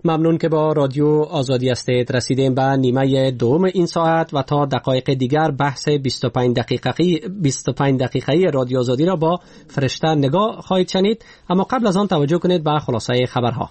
ممنون که با رادیو آزادی هستید. رسیدیم به نیمه دوم این ساعت و تا دقایق دیگر بحث 25 دقیقه‌ای رادیو آزادی را با فرشته نگاه خواهید شنید. اما قبل از آن توجه کنید به خلاصه خبرها.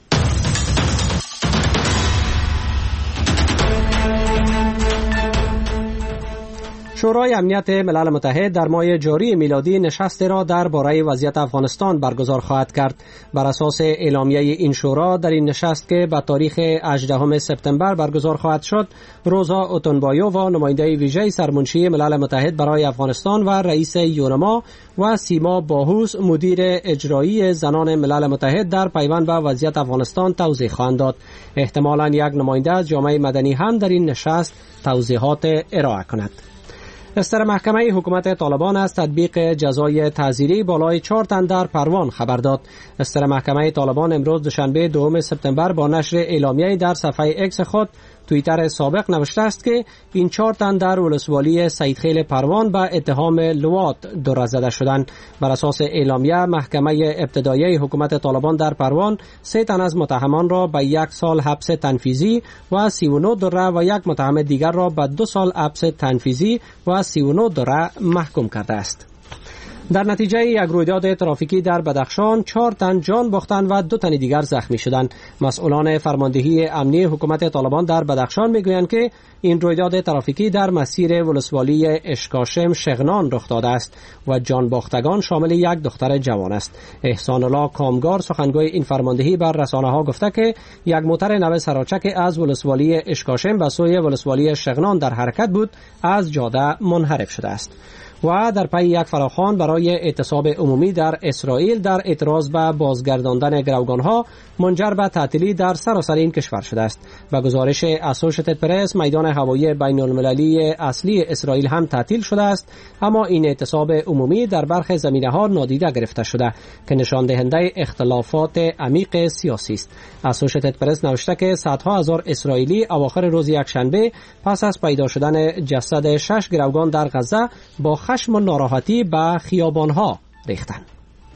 شورای امنیت ملل متحد در ماه جاری میلادی نشستی را درباره وضعیت افغانستان برگزار خواهد کرد. بر اساس اعلامیه این شورا در این نشست که به تاریخ 18 سپتامبر برگزار خواهد شد، روزا اوتونبایووا نماینده ویژه سرمنشی ملل متحد برای افغانستان و رئیس یونما و سیما باهوس مدیر اجرایی زنان ملل متحد در پیوند به وضعیت افغانستان توضیح خواهند داد. احتمالاً یک نماینده از جامعه مدنی هم در این نشست توضیحات ارائه کند. استر محکمه حکومت طالبان از تطبیق جزای تعزیری بالای 4 تن در پروان خبر داد. استر محکمه طالبان امروز دوشنبه 2 سپتامبر با نشر اعلامیه در صفحه اکس خود توییتر سابق نوشته است که این 4 تن در ولسوالی سیدخیل پروان به اتهام لواط دره زده شدند. بر اساس اعلامیه محکمه ابتدایی حکومت طالبان در پروان 3 تن از متهمان را به 1 سال حبس تنفیذی و 39 دره و یک متهم دیگر را به 2 سال حبس تنفیذی و 39 دره محکوم کرده است. در نتیجه یک رویداد ترافیکی در بدخشان 4 تن جان باختند و 2 تن دیگر زخمی شدند. مسئولان فرماندهی امنی حکومت طالبان در بدخشان میگویند که این رویداد ترافیکی در مسیر ولسوالی اشکاشم شغنان رخ داده است و جان باختگان شامل یک دختر جوان است. احسان الله کامگار سخنگوی این فرماندهی بر رسانه ها گفته که یک موتر نو سراچک از ولسوالی اشکاشم به سوی ولسوالی شغنان در حرکت بود از جاده منحرف شده است. و در پی یک فراخوان برای اعتصاب عمومی در اسرائیل در اعتراض به بازگرداندن گروگانها منجر به تعطیلی در سراسر این کشور شده است. به گزارش اسوشیتد پرس میدان هوایی بین المللی اصلی اسرائیل هم تعطیل شده است، اما این اعتصاب عمومی در برخی زمینه‌ها نادیده گرفته شده که نشان دهنده اختلافات عمیق سیاسی است. اسوشیتد پرس نوشته که صدها هزار اسرائیلی اواخر روز یکشنبه پس از پیدا شدن جسد 6 گروگان در غزه با خشم و ناراحتی به خیابانها ریختند.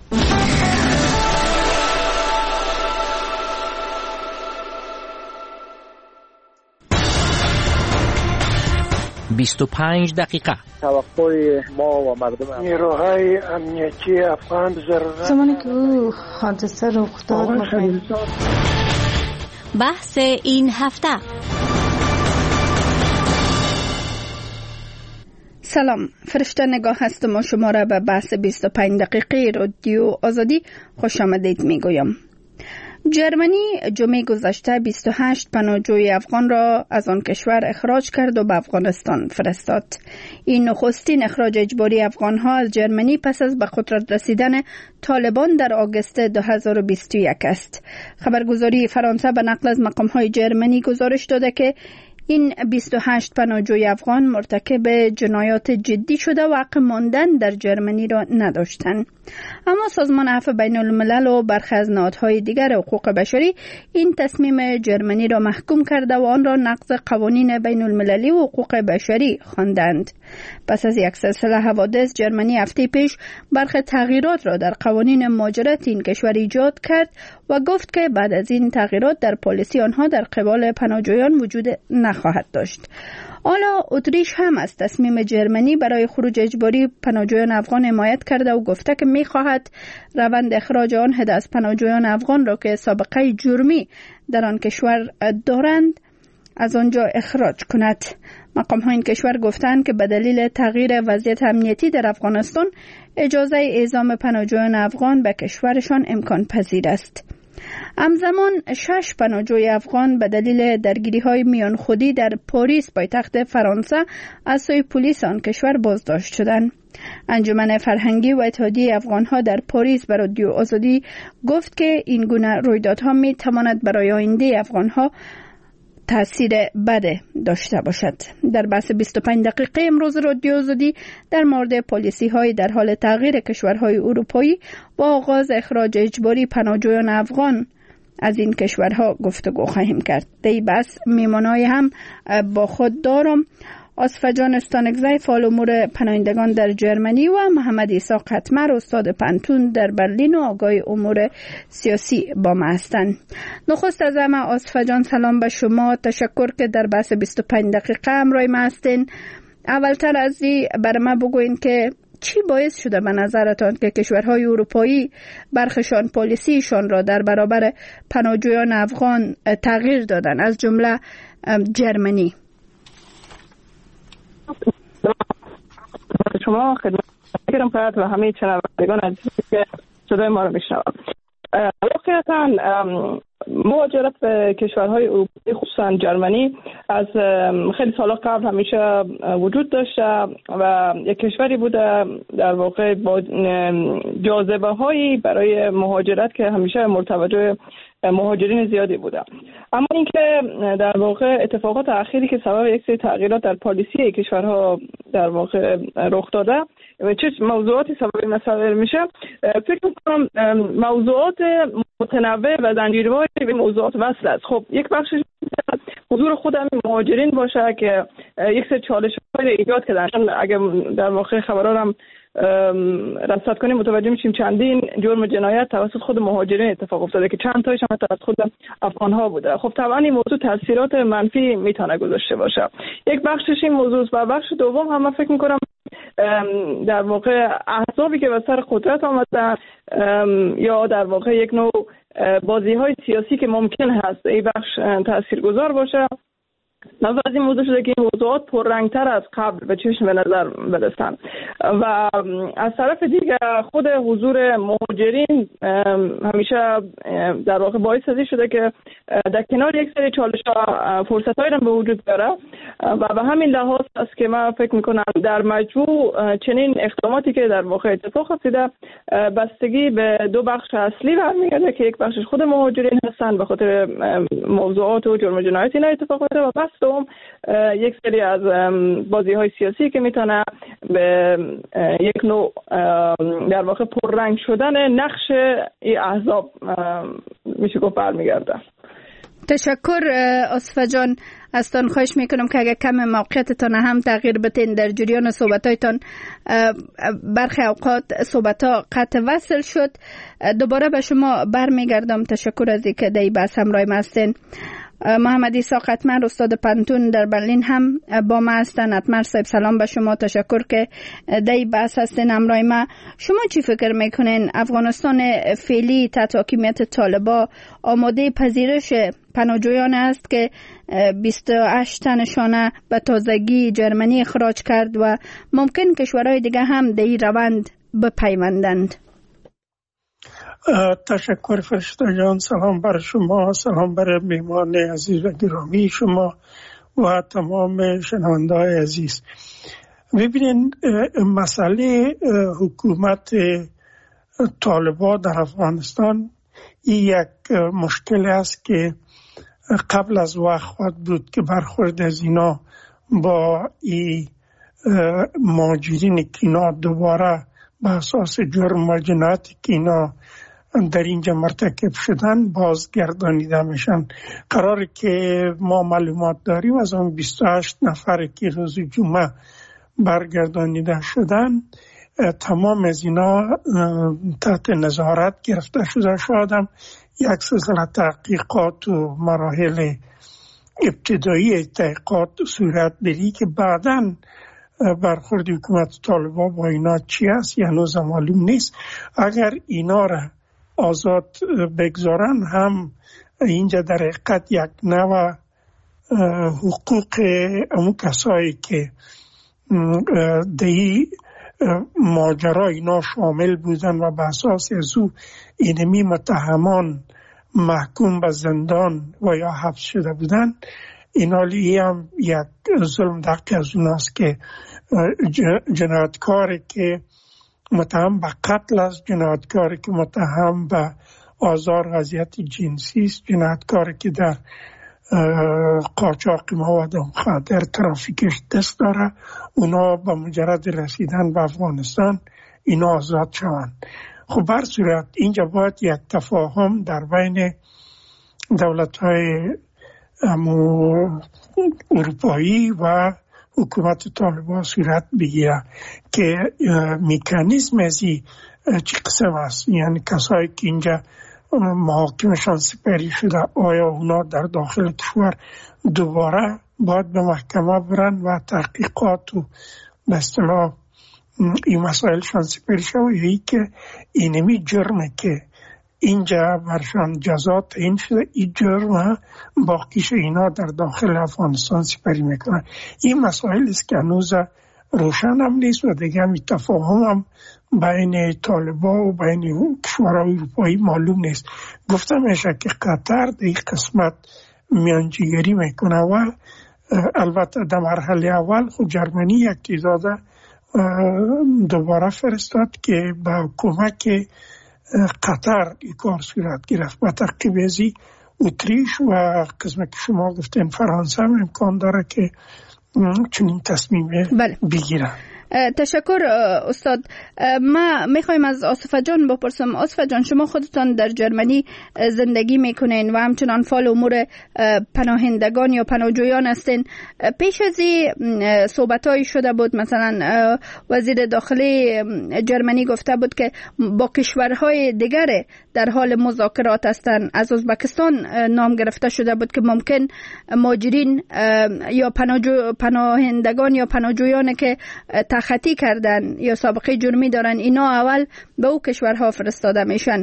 دقیقه توقع ما و مردم نیروهای امنیتی افغان ضرورت زمانی که او حادثه رخ داد. بحث این هفته. سلام، فرشته نگاه هستم و شما را به بحث 25 دقیقه رادیو آزادی خوش آمدید میگویم. جرمنی جمعه گذشته 28 پناهجوی افغان را از آن کشور اخراج کرد و به افغانستان فرستاد. این نخستین اخراج اجباری افغانها از جرمنی پس از به قدرت رسیدن طالبان در آگوست 2021 است. خبرگزاری فرانسه به نقل از مقام‌های جرمنی گزارش داده که این 28 پناهجوی افغان مرتکب جنایات جدی شده و حق ماندن در جرمنی را نداشتند. اما سازمان عفو بین الملل و برخی از نهادهای دیگر حقوق بشری این تصمیم جرمنی را محکوم کرده و آن را نقض قوانین بین المللی و حقوق بشری خواندند. پس از یک سلسله حوادث جرمنی هفته پیش برخی تغییرات را در قوانین مهاجرت این کشور ایجاد کرد و گفت که بعد از این تغییرات در پالیسی آنها در قبال پناهجویان وجود نخواهد داشت. حالا اتریش هم از تصمیم جرمنی برای خروج اجباری پناهجویان افغان حمایت کرده و گفته که می‌خواهد روند اخراج آن عده از پناهجویان افغان را که سابقه جرمی در آن کشور دارند از آنجا اخراج کند. مقام‌های این کشور گفتند که به دلیل تغییر وضعیت امنیتی در افغانستان اجازه اعزام پناهجویان افغان به کشورشان امکان پذیر است. همزمان 6 پناهجوی افغان به دلیل درگیری‌های میان خودی در پاریس پایتخت فرانسه از سوی پلیس آن کشور بازداشت شدند. انجمن فرهنگی و اتحادیه افغان‌ها در پاریس به رادیو آزادی گفت که این گونه رویدادها می‌تواند برای آینده افغان‌ها تأثیر بد داشته باشد. در بحث 25 دقیقه امروز رادیو آزادی در مورد پالیسی‌های در حال تغییر کشورهای اروپایی با آغاز اخراج اجباری پناهجویان افغان از این کشورها گفتگو خواهیم کرد. در این بحث میمانای هم با خود دارم. آصفجان استانگزی فعال امور پناهندگان در جرمنی و محمد عیسی قطمر استاد پانتون در برلین و آگاه امور سیاسی با ما هستند. نخست از همه آصفجان سلام به شما، تشکر که در بحث 25 دقیقه همراه ما هستین. اولتر از این برای ما بگوین که چی باعث شده به نظرتان که کشورهای اروپایی برخشان پالیسیشان را در برابر پناهجویان افغان تغییر دادن، از جمله جرمنی؟ شما خدمت گرم کرد و همه شنوندگان عزیزی که صدای ما را میشنوند. واقعا مهاجرت به کشورهای اروپایی خصوصا جرمنی از خیلی سال قبل همیشه وجود داشته و یک کشوری بوده در واقع با جاذبه هایی برای مهاجرت که همیشه مرتبط مهاجرین زیادی بوده. اما اینکه در واقع اتفاقات اخیری که سبب یک سری تغییرات در پالیسی کشورها در واقع رخ داده و چه موضوعاتی سبب مسئله میشه، فکر می‌کنم موضوعات متنوع و زنجیره‌ای به موضوعات وصل است. خب یک بخشش حضور خود مهاجرین باشه که یک سری چالش‌های ایجاد کردن. اگه در واقع خبرها هم رصد کنیم متوجه میشیم چندین جرم جنایت توسط خود مهاجرین اتفاق افتاده که چند تایش هم توسط خود افغان‌ها بوده. خب طبعا این موضوع تاثیرات منفی میتونه گذاشته باشه. یک بخشش این موضوع است و بخش دوم هم من فکر می‌کنم در واقع احزابی که به سر قدرت آمدن یا در واقع یک نوع بازی‌های سیاسی که ممکن هست این بخش تاثیرگذار باشه. نظر از این موضوع شده که این موضوعات پررنگتر از قبل به چشم به نظر برسن و از طرف دیگه خود حضور مهاجرین همیشه در واقع باعث شده که در کنار یک سری چالش‌ها فرصت‌هایی هم به وجود بیاره و به همین لحاظ است که من فکر می‌کنم در مجموع چنین اقداماتی که در واقع اتفاق افتاده بستگی به دو بخش اصلی برمیگرده که یک بخشش خود مهاجرین هستن به خاطر موضوعات و جرم جنایت اینا اتفاق افتاده و دوم یک سری از بازی‌های سیاسی که میتونه به یک نوع در واقع پررنگ شدن نقش این احزاب میشه گفت برمیگرده. تشکر آصفه جان. از تان خواهش میکنم که اگر کم موقعیتتان هم تغییر بتین در جریان صحبتایتان. برخی اوقات صحبتها قطع وصل شد. دوباره به شما برمیگردم. تشکر از اینکه در این بحث همراه ما هستین. محمد عیسی قطمر استاد پانتون در برلین هم با ما هستن. اتمر صاحب سلام به شما، تشکر که در این بحث هستین همراه ما. شما چی فکر میکنین افغانستان فعلی تحت حاکمیت طالبان آماده پذیرش پناهجویان است که 28 تنشان به تازگی جرمنی اخراج کرد و ممکن کشورهای دیگه هم در این روند بپیوندند؟ تشکر فرشته جان. سلام بر شما، سلام بر میهمان عزیز و گرامی شما و تمام شنونده‌های عزیز. ببینید مسئله حکومت طالبان در افغانستان یک مشکل است که قبل از وقت خواهد بود که برخورد از اینا با این مهاجرین که اینا دوباره به اساس جرم و جنایتی که اینا در اینجا مرتکب شدن بازگردانیده میشن. قراره که ما معلومات داریم از اون 28 نفر که روز جمعه برگردانیده شدن تمام از اینا تحت نظارت گرفته شده. شاید هم یک سلسله تحقیقات و مراحل ابتدایی تحقیقات صورت بگیره که بعداً برخورد حکومت طالبان با اینا چی است یا هنوز معلوم نیست. اگر اینا را آزاد بگذارن هم اینجا در حقیقت یک نوع حقوق امو کسایی که دی ماجرا اینا شامل بودن و به اساس از او اینمی متهمان محکوم به زندان و یا حبس شده بودن، اینا هم یک ظلم دقیق از اوناست که جنایتکاری که متهم به قتل است، جنایتکاری که متهم به آزار و اذیت جنسی است، جنایتکاری که در قاچاق مواد مخدر ترافیکش دست داره، اونا با مجرد رسیدن به افغانستان اینا آزاد شوند. خب بر صورت اینجا باید یک تفاهم در بین دولت‌های اروپایی و حکومت طالبان صورت بگیره که مکانیزم ازی چی قسم است، یعنی کسایی که اینجا محاکمشان سپری شده آیا اونا در داخل کشور دوباره باید به محکمه برن و تحقیقات و به اصطلاح این مسائلشان سپری شده، یا ای که اینمی جرمه که اینجا برشان جزا تعیین شده این جرم باقیش اینا در داخل افغانستان سپری میکنن. این مسائل است که هنوز روشن هم نیست و دیگه هم تفاهم هم بین طالبان و بین کشورهای اروپایی معلوم نیست. گفتم میشه که قطر در این قسمت میانجیگری میکنه و البته در مرحله اول خود جرمنی یک تعداد دوباره فرستاد که با کمک قطر این کار صورت گرفت. با تعقیب ازی اتریش و قسمت که شما گفتین فرانسه هم امکان داره که چنین تصمیم بگیره. تشکر استاد. ما میخوایم از آصفه جان بپرسم. آصفه جان، شما خودتان در جرمنی زندگی میکنین و همچنان فعال امور پناهندگان یا پناهجویان هستین. پیش از این صحبتایی شده بود، مثلا وزیر داخلی جرمنی گفته بود که با کشورهای دیگر در حال مذاکرات هستند. از ازبکستان نام گرفته شده بود که ممکن مهاجرین یا پناهندگان یا پناهجویان که تخطی کردن یا سابقه جرمی دارن اینا اول به او کشورها فرستاده میشن.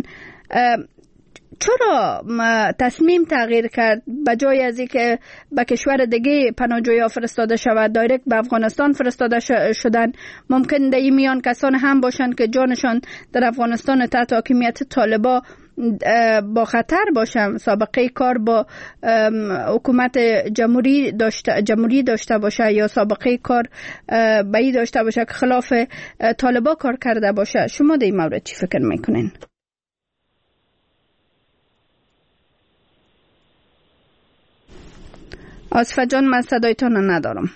چرا تصمیم تغییر کرد بجای از اینکه به کشور دیگه پناهجویان فرستاده شود دایرکت به افغانستان فرستاده شدن؟ ممکن در این میان کسان هم باشند که جانشان در افغانستان تحت حاکمیت طالبان با خطر باشم، سابقه کار با حکومت جمهوری داشته باشه یا سابقه کار به این داشته باشه که خلاف طالبان کار کرده باشه. شما در این مورد چی فکر میکنین؟ آصفه جان، من صدایتان ندارم.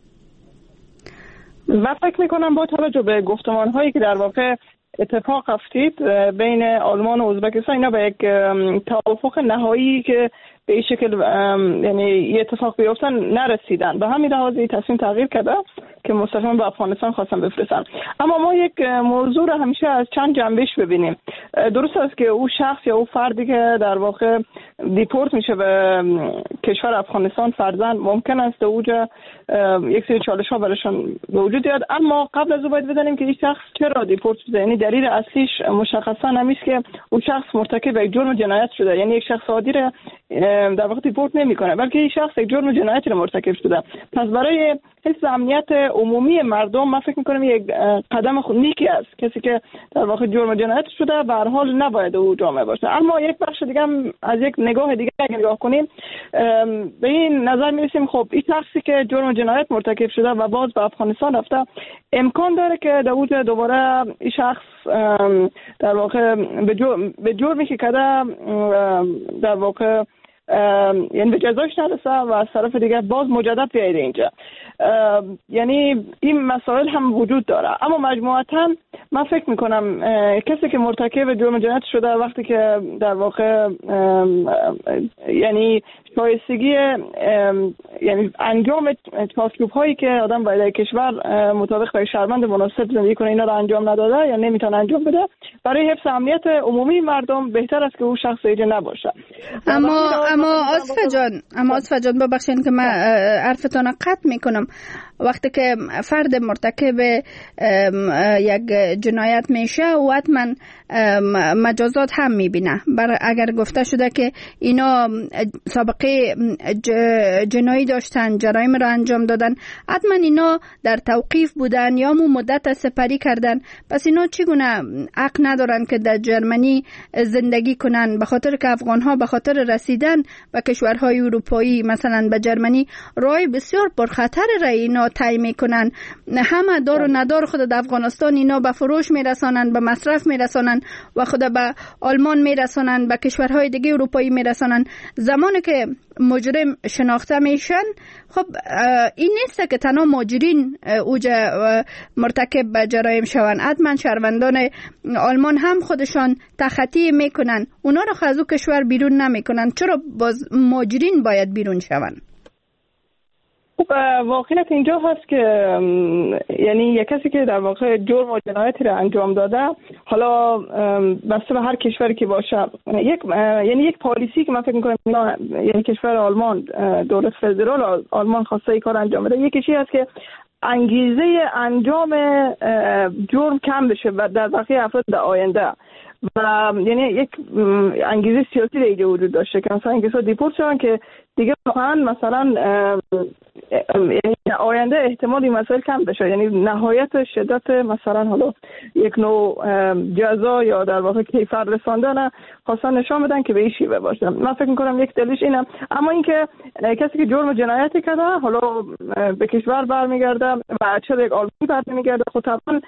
من فکر میکنم با توجه به گفتمان هایی که در واقع اتفاق افتید بین آلمان و ازبکستان، اینا به یک توافق نهایی که به این شکل یعنی یه اتفاق بیفتن نرسیدن. به همین لحاظ تصمیم تغییر کرده که مستقیما به افغانستان خواستن بفرستن. اما ما یک موضوع رو همیشه از چند جنبش ببینیم. درست است که او شخص یا او فردی که در واقع دیپورت میشه به کشور افغانستان فرزن ممکن است اوجا یک سری چالش ها براشون به وجود بیاد، اما قبل از او باید بدانیم که این شخص چرا دیپورت شده. یعنی دلیل اصلیش مشخصا نمیست که اون شخص مرتکب یک جرم جنایت شده، یعنی یک شخص عادی رو در واقع دیپورت نمیکنه، بلکه این شخص یک جرم جنایتی رو مرتکب شده. پس برای حفظ امنیت عمومی مردم من فکر میکنم یک قدم نیکی است. کسی که در واقع جرم جنایت شده به هر حال نباید او جامعه باشه. اما یک بخش دیگه هم از یک نگاه دیگه اگه نگاه کنیم به این نظر میرسیم خب این شخصی که جرم جنایت مرتکب شده و باز به افغانستان رفته امکان داره که در دوباره این شخص در واقع به جرمی که کرده در واقع یعنی به جزایش نرسه و از طرف دیگه باز مجدد بیاید اینجا. یعنی این مسائل هم وجود داره. اما مجموعاً من فکر میکنم کسی که مرتکب جرم جنایت شده وقتی که در واقع یعنی شایستگی یعنی انجام چارچوب هایی که آدم باید در کشور مطابق با شهروند مناسب زندگی کنه اینا رو انجام نداده یا نمیتونه انجام بده، برای حفظ امنیت عمومی مردم بهتر است که او شخص اینجا نباشه. اما آصفه جان ببخشید که من حرفتان رو قطع میکنم. وقتی که فرد مرتکب یک جنایت میشه و حتما مجازات هم میبینه. اگر گفته شده که اینا سابقه جنایی داشتن، جرایم را انجام دادن، حتما اینا در توقیف بودن یا مدت سپری کردن. پس اینا چگونه حق ندارن که در جرمنی زندگی کنن؟ به خاطر که افغان ها به خاطر رسیدن به کشورهای اروپایی مثلا به جرمنی راه بسیار پرخطر را اینا طی میکنن. همه دار و ندار خود در افغانستان اینا به فروش میرسانن، به مصرف میرسانن و خود به آلمان میرسانن، به کشورهای دیگه اروپایی میرسانن. زمانی که مجرم شناخته میشن خب این نیست که تنها مهاجرین اوجا مرتکب به جرایم شوند، حتما شهروندان آلمان هم خودشان تخطی میکنن، اونا رو از او کشور بیرون نمیکنن. چرا باز مهاجرین باید بیرون شوند؟ واقعیت اینجا هست که یعنی یک کسی که در واقع جرم و جنایتی را انجام داده، حالا بسته به هر کشوری که باشه، یک پالیسی که من فکر می‌کنم یعنی کشور آلمان، دولت فدرال آلمان خواسته این کار انجام بده، یکیشی هست که انگیزه انجام جرم کم بشه و در بقیه افراد در آینده، و یعنی یک انگیزه سیاسی اینجا وجود داشته که مثلا این کسا دیپورت شدن که دیگه واقعا مثلا یعنی آینده احتمال این مسائل کم بشه، یعنی نهایت شدت مثلا حالا یک نوع جزا یا در واقع کیفر رساندن خواستن نشان بدن که به این شیوه باشه. من فکر میکنم یک دلیلش اینه. اما اینکه کسی که جرم جنایتی کرده حالا به کشور برمیگرده و چه یک آلمانی برمیگرده، خب طبعا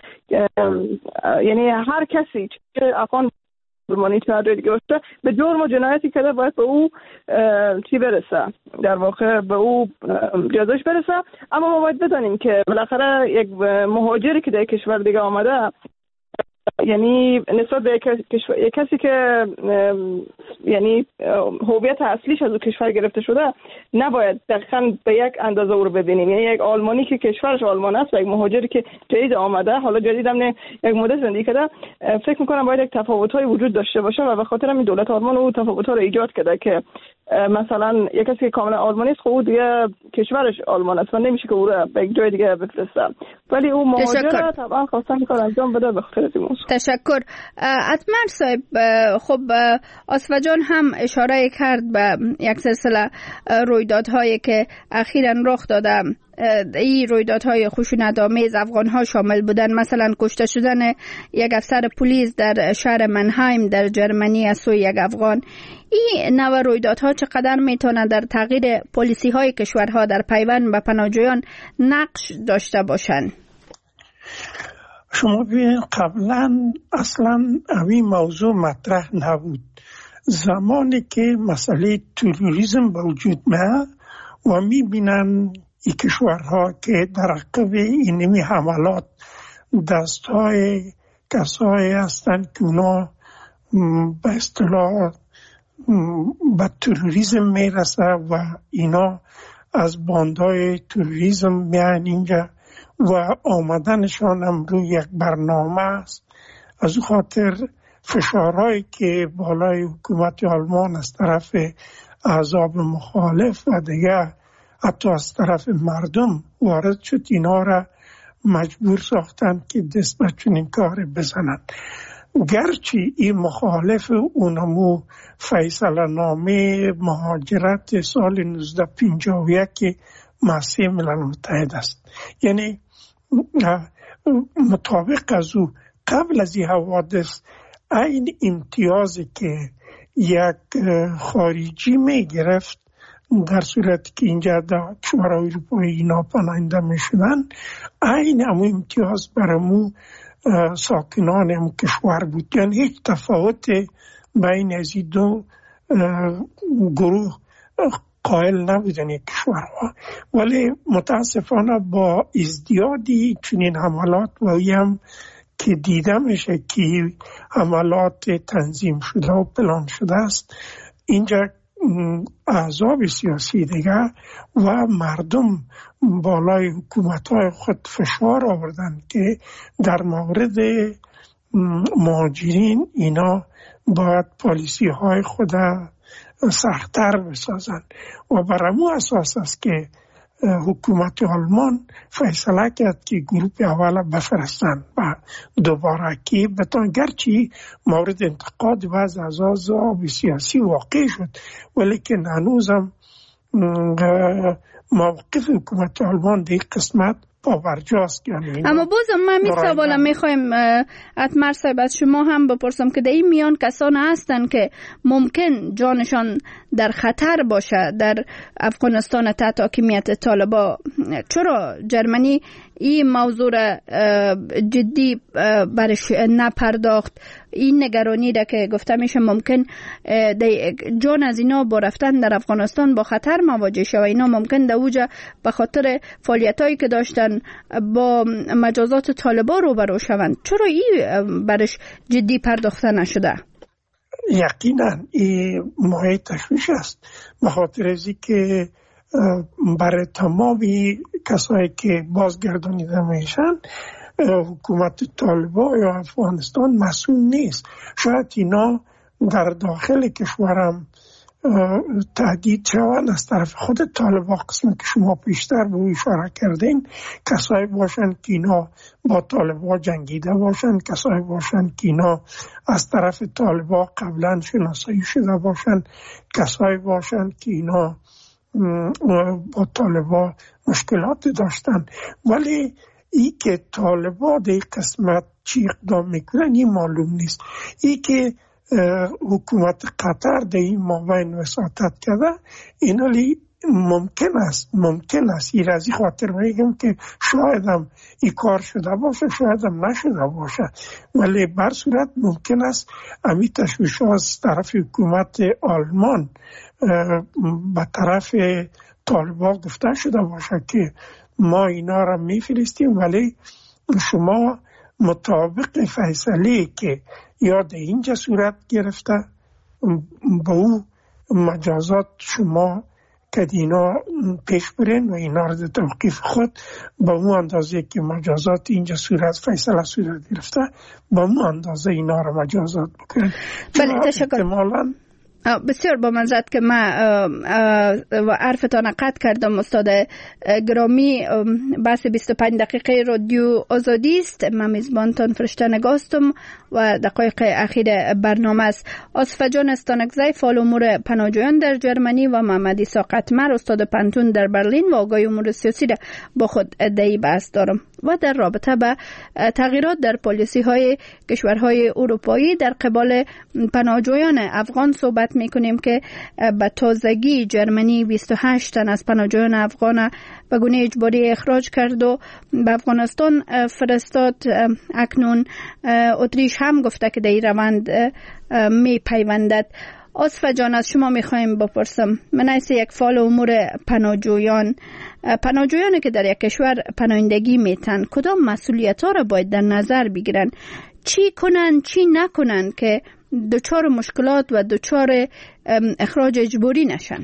یعنی هر کسی که افغان آلمانی چه دیگه باشه به جرم و جنایتی کرده باید به او چی برسه، در واقع به او جزاش برسه. اما ما باید بدانیم که بالاخره یک مهاجری که در کشور دیگه آمده، یعنی نسبت به یک کسی که یعنی هویت اصلیش از اون کشور گرفته شده، نباید دقیقاً به یک اندازه او رو ببینیم. یعنی یک آلمانی که کشورش آلمان است و یک مهاجری که جدید آمده، حالا جدید هم نه یک مدت زندگی کرده، فکر می‌کنم باید یک تفاوت‌های وجود داشته باشه و به خاطر همین دولت آلمان اون تفاوت‌ها رو ایجاد کرده که مثلا یک کسی که کاملا آلمانی است، خب او دیگه کشورش آلمان است و نمیشه که او رو به یک جای دیگه بفرسته، ولی اون مهاجر طبعا خواستن کار انجام بده به خاطر این موضوع. تشکر. اتمر صاحب، خب آصفه جان هم اشاره کرد به یک سلسله رویدادهایی که اخیراً رخ داده. این رویدادهای خشونت‌آمیز افغان‌ها شامل بودن، مثلا کشته شدن یک افسر پلیس در شهر منهایم در جرمنی از سوی یک افغان. این نوع رویدادها چقدر میتونه در تغییر پالیسی‌های کشورها در پیوند به پناهجویان نقش داشته باشند؟ شما ببینید قبلا اصلا این موضوع مطرح نبود. زمانی که مسئله تروریسم به وجود میاد و میبینن این کشورها که در عقب اینمی حملات دستهای کسایی هستند که اونا به اصطلاح به تروریسم میرسه و اینا از باندهای تروریسم میان اینجا و آمدنشان هم روی یک برنامه است. از او خاطر فشارهایی که بالای حکومت آلمان از طرف احزاب مخالف و دیگه حتی از طرف مردم وارد شد، اینا را مجبور ساختن که دست به چنین کار بزنن. گرچه این مخالف اونمو فیصله نامه مهاجرت سال 1951 که مؤسسه ملل متحد است، یعنی مطابق از او قبل از این حوادث این امتیازی که یک خارجی می گرفت در صورتی که اینجا در کشور اروپایی اینا پناهنده می شدن، این همون امتیاز برامو ساکنان هم کشور بود. یعنی هیچ تفاوت بین از این دو گروه قائل نبودن یک کشورها. ولی متاسفانه با ازدیادی چنین حملات و هم که دیده میشه که حملات تنظیم شده و پلان شده است، اینجا احزاب سیاسی دیگه و مردم بالای حکومت‌های خود فشار آوردن که در مورد مهاجرین اینا باید پالیسی‌های خود سخت‌تر بسازن و بر همون اساس است که حکومت آلمان فیصله کرد که گروپ اول بفرستن و دوباره که بتان، گرچه مورد انتقاد و از احزاب سیاسی واقع شد، ولیکن هنوزم موقف حکومت آلمان در قسمت پابرجاست. اما بازم من می سوالم میخوایم اتمر صاحب از شما هم بپرسم که در این میان کسان هستن که ممکن جانشان در خطر باشه در افغانستان تحت حاکمیت طالبان. چرا جرمنی این موضوع را جدی برش نپرداخت؟ این نگرانی را که گفته میشه ممکن جان از اینا با رفتن در افغانستان با خطر مواجه شه و اینا ممکن در اوجه به خاطر فعالیتایی که داشتن با مجازات طالبان روبرو شوند. چرا این برش جدی پرداخته نشده؟ یقینا این مایه تشویش است، به خاطر از که برای تمامی کسایی که بازگردانیده میشن حکومت طالبان یا افغانستان مسئول نیست. شاید اینا در داخل کشورم تهدید شوند از طرف خود طالبان، قسمی که شما پیشتر به اشاره کردین، کسایی باشند که اینا با طالبان جنگیده باشند، کسایی باشند که اینا از طرف طالبان قبلا شناسایی شده باشند، کسایی باشند که اینا با طالبان مشکلات داشتن. ولی ای که طالبان در قسمت چی اقدام میکنن این معلوم نیست. ای که حکومت قطر در این مابین وساطت کرده اینالی ممکن است این رازی خاطر میگم که شاید هم این کار شده باشه، شاید هم نشده باشه، ولی بر صورت ممکن است امی تشویش از طرف حکومت آلمان به طرف طالبان گفته شده باشه که ما اینا را میفرستیم، ولی شما مطابق فیصله که یا در اینجا صورت گرفته با او مجازات شما که اینا پیش برین و اینا را در توقیف خود با اون اندازه که مجازات اینجا فیصله صورت گرفته با اون اندازه اینا را مجازات بکنین. بله تشکر. بسیار با منظرت که من و عرفتان قطع کردم استاد گرامی. بحث 25 دقیقه رادیو آزادی است. من میزبانتان فرشته نگاستم و دقایق اخیر برنامه است. آصفه جان استانکزی فعال امور پناهجویان در جرمنی و محمد عیسی قطمر استاد پانتون در برلین و آگاه امور سیاسی را با خود ادعی بحث دارم و در رابطه به تغییرات در پالیسی های کشورهای اروپایی در قبال پناهجویان افغان صحبت میکنیم که به تازگی جرمنی 28 تن از پناهجویان افغان به گونه اجباری اخراج کرد و به افغانستان فرستاد. اکنون اتریش هم گفته که در این روند می پیوندد. آصفه جان از شما میخوایم بپرسم، من از یک فعال امور پناهجویانی که در یک کشور پناهندگی میتن کدام مسئولیت ها را باید در نظر بگیرن؟ چی کنن چی نکنن که دچار مشکلات و دچار اخراج اجباری نشن؟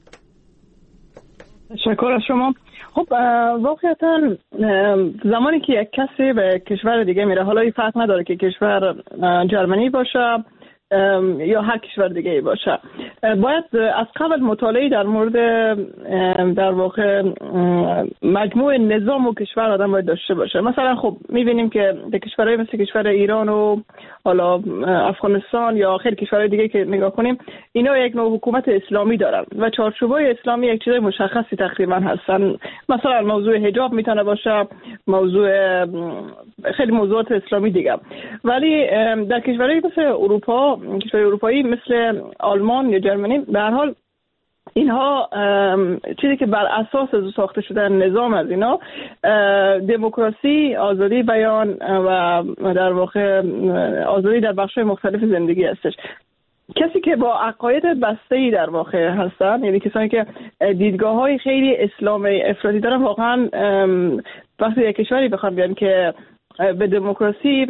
تشکر از شما. خب واقعا زمانی که یک کسی به کشور دیگه میره، حالا این فرق نداره که کشور جرمنی باشه یا هر کشور دیگه ای باشه، باید از قبل مطالعه در مورد در واقع مجموع نظام و کشور آدم باید داشته باشه. مثلا خب میبینیم که در کشورهای مثل کشور ایران و حالا افغانستان یا خیلی کشورهای دیگه که نگاه کنیم، اینا یک نوع حکومت اسلامی دارن و چارچوبای اسلامی یک چیز مشخصی تقریبا هستن. مثلا موضوع حجاب میتونه باشه، موضوع خیلی موضوعات اسلامی دیگه. ولی در کشورهای مثل اروپا، کشورهای اروپایی مثل آلمان یا جرمنی، به هر حال اینها چیزی که بر اساس ساخته شده نظام از اینا دموکراسی، آزادی بیان و در واقع آزادی در بخش‌های مختلف زندگی هستش. کسی که با عقاید بسته‌ای در واقع هستن، یعنی کسانی که دیدگاه‌های خیلی اسلام افراطی دارن، واقعا وقتی یک کشوری بخوام بیان که به دموکراسی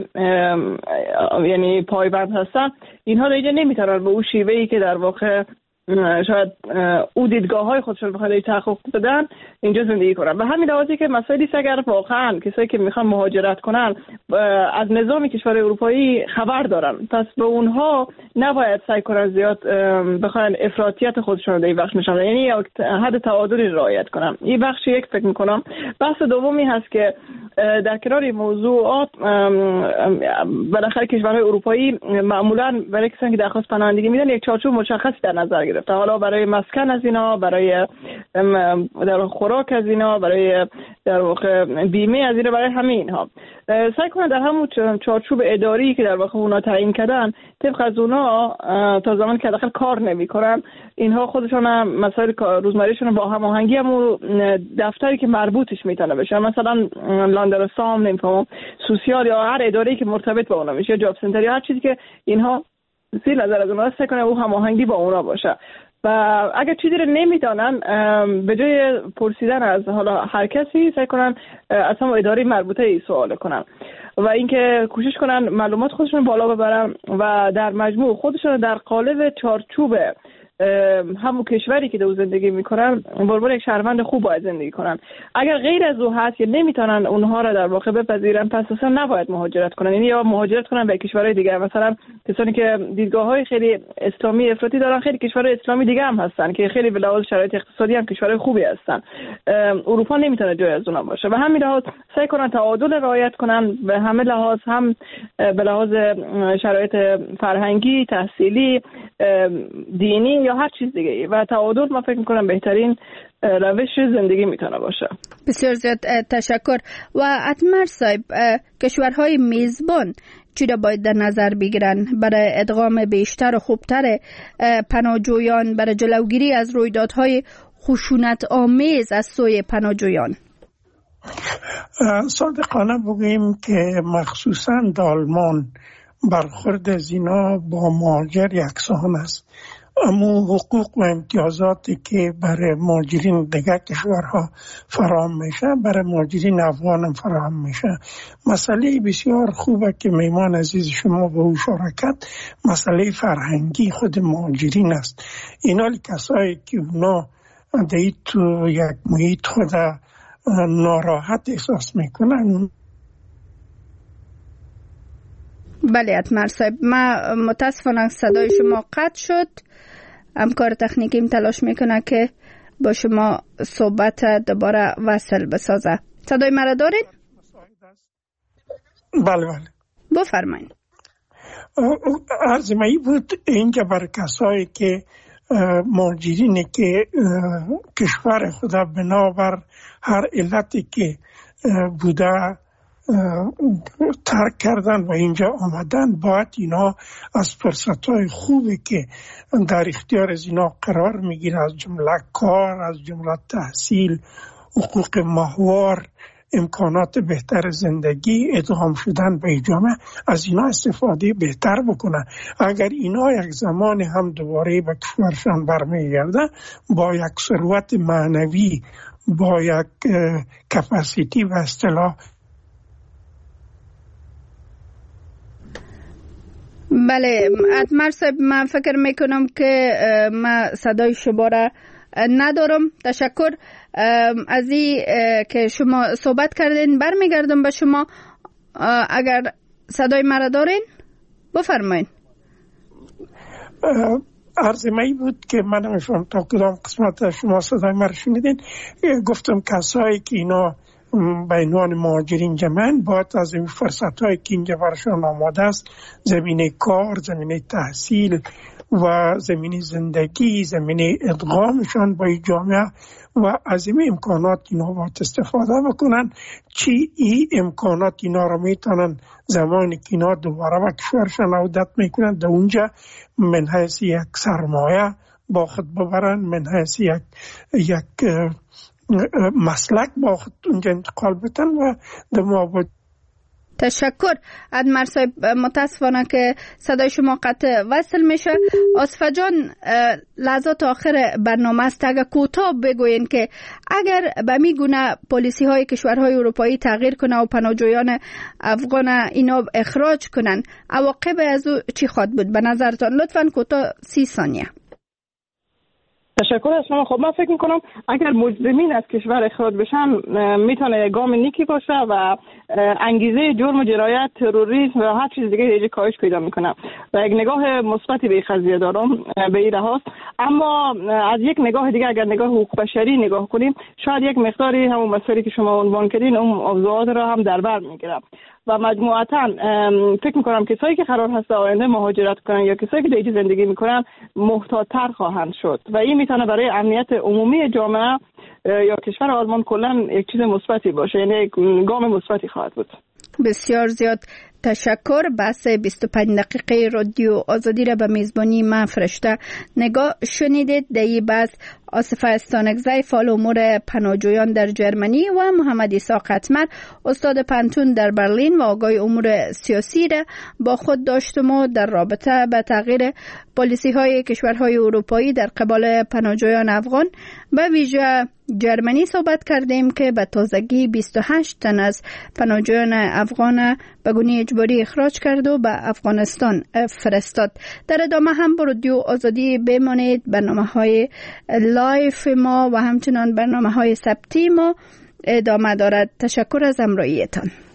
یعنی پایبند هستن، اینها دیگه نمیتونن به اون شیوهی که در واقع شاید او دیدگاه‌های خودشون بخواد تحقق بدن اینجا زندگی کنن. و همین لحاظی که مسائلی اگر واقعا کسایی که میخوان مهاجرت کنن از نظام کشور اروپایی خبر دارن، پس به اونها نباید سعی کنن زیاد بخوان افراطیت خودشون رو در این بخش نشون بدن، یعنی حد تعادلی رعایت کنن. این بخش یک فکر میکنم. بحث دومی هست که در کنار موضوعات بالاخره کشورهای اروپایی معمولا برای کسانی که درخواست پناهندگی میدن یک چارچوب مشخصی در نظر گرفته، حالا برای مسکن از اینا، برای در خوراک از اینا، برای در واقع بیمه از اینا، برای همه اینها سعی کنن در همون چارچوب اداری که در واقع اونا تعیین کردن طبق از اونا تا زمانی که داخل کار نمیکنن اینها خودشون مسائل روزمرهشون با هماهنگی هم دفتری که مربوطش میتونه بشه، مثلا لاندرسام نمیفهمم سوسیال یا هر اداری که مرتبط با اونا میشه، جاب سنتر یا هر چیزی که اینها زیر نظر از اونا سعی کنن او هماهنگی با اونا باشه. و اگر چیزی رو نمیدانن به جای پرسیدن از حالا هر کسی سعی کنن از هم اداره مربوطه ای سوال کنن و اینکه کوشش کنن معلومات خودشون بالا ببرن و در مجموع خودشون در قالب چارچوب همون کشوری که در زندگی میکنن بربر یک شهروند خوب باید زندگی کنن. اگر غیر از او هست که نمیتونن اونها را در واقع بپذیرن، پس اصلا نباید مهاجرت کنن، یعنی یا مهاجرت کنن به کشورهای دیگه. مثلا کسانی که دیدگاه‌های خیلی اسلامی افراطی دارن، خیلی کشورهای اسلامی دیگه هم هستن که خیلی به لحاظ شرایط اقتصادی هم کشورهای خوبی هستن. اروپا نمیتونه جای از اونها باشه. و همین لحاظ سعی کنن تعادل رعایت کنن به همه لحاظ، هم به لحاظ شرایط فرهنگی، تحصیلی، دینی یا هر چیز دیگه. و تعادل ما فکر می‌کنم بهترین روش زندگی میتونه باشه. بسیار زیاد تشکر. و اتمر صاحب، کشورهای میزبان چی را باید در نظر بگیرن برای ادغام بیشتر و خوبتر پناهجویان، برای جلوگیری از رویدادهای خشونت آمیز از سوی پناهجویان؟ صادقانه بگوییم که مخصوصا در آلمان برخورد از اینا با مهاجر یکسان است. اما حقوق و امتیازاتی که برای مهاجرین دیگر کشورها فراهم میشه برای مهاجرین افغان هم فراهم میشه. مسئله بسیار خوبه که میمان عزیز شما به او اشاره کرد، مسئله فرهنگی خود مهاجرین است. اینا کسایی که اونا در تو یک محیط خود ناراحت احساس میکنن. بله اتمر صاحب، ما متاسفانه صدای شما قطع شد. همکار تکنیکیم تلاش میکنه که با شما صحبت دوباره وصل بسازه. صدای مرا دارین؟ بله بله بفرمایین. عرض می بود اینکه برای کسایی که مهاجرینی که کشور خدا بنابر هر علتی که بوده ترک کردن و اینجا آمدن، باید اینا از فرصتهای خوبی که در اختیار از اینا قرار میگیره، از جمله کار، از جمله تحصیل، حقوق ماهوار، امکانات بهتر زندگی، ادغام شدن به جامعه، از اینا استفاده بهتر بکنن. اگر اینا یک زمان هم دوباره به کشورشان برمیگردن با یک ثروت معنوی، با یک کپاسیتی و اصطلاح. بله اتمر صاحب، من فکر میکنم که ما صدای شما را ندارم. تشکر از این که شما صحبت کردین. برمیگردم به شما. اگر صدای مرا دارین بفرمایین. عرض می بود که من شما تا کدام قسمت شما صدای مرا شنیدین. گفتم کسایی که اینا به عنوان مهاجرین جمعن باید از این فرصت‌هایی که اینجا برشان آماده است، زمینه کار، زمینه تحصیل و زمینه زندگی، زمینه ادغامشان با جامعه و از این امکانات اینا باید استفاده بکنن. چی این امکانات اینا را میتونن زمانی که اینا دوباره به کشورشان عودت میکنن در اونجا من حیث یک سرمایه با خود ببرن، من حیث یک مسلک با خود اونجا انتقال بتن و دماغ. تشکر اتمر صاحب. متاسفانه که صدای شما قطع وصل میشه. آصفه جان، لحظات آخر برنامه است، اگر کوتاه بگوین که اگر به می گونه پالیسی های کشورهای اروپایی تغییر کنه و پناهجویان افغان اینا اخراج کنن، عواقب از او چی خواهد بود به نظرتان؟ لطفاً کوتاه 30 ثانیه. تشکر از شما. خب من فکر میکنم اگر مجرمین از کشور اخراج بشن میتونه گام نیکی باشه و انگیزه جرم و جنایت، تروریسم و هر چیز دیگه ایجاد کاهش پیدا میکنه و یک نگاه مثبتی به قضیه دارم به این لحاظ. اما از یک نگاه دیگه اگر نگاه حقوق بشری نگاه کنیم، شاید یک مقداری همون مسائلی که شما عنوان کردین اون موضوعات را هم در بر میگیره و مجموعاً فکر میکنم کسایی که قرار هست آینده مهاجرت کنن یا کسایی که در اینجا زندگی میکنن محتاط‌تر خواهند شد و این میتونه برای امنیت عمومی جامعه یا کشور آلمان کلا یک چیز مثبتی باشه، یعنی یک گام مثبتی خواهد بود. بسیار زیاد تشکر. بحث 25 دقیقه رادیو آزادی را به میزبانی من فرشته نگاه شنیدید. در این بحث آصفه استانکزی، فعال امور پناهجویان در جرمنی و محمد اسحاق اتمر، استاد پانتون در برلین و آگاه امور سیاسی را با خود داشتم و در رابطه به تغییر پالیسی های کشورهای اروپایی در قبال پناهجویان افغان به ویژه جرمنی صحبت کردیم که به تازگی 28 تن از پناهجویان افغان به گونه اجباری اخراج کرد و به افغانستان فرستاد. در ادامه هم با رادیو آزادی بمانید. برنامه‌های لایف ما و همچنان برنامه‌های ثبتی ما ادامه دارد. تشکر از همراهیتان.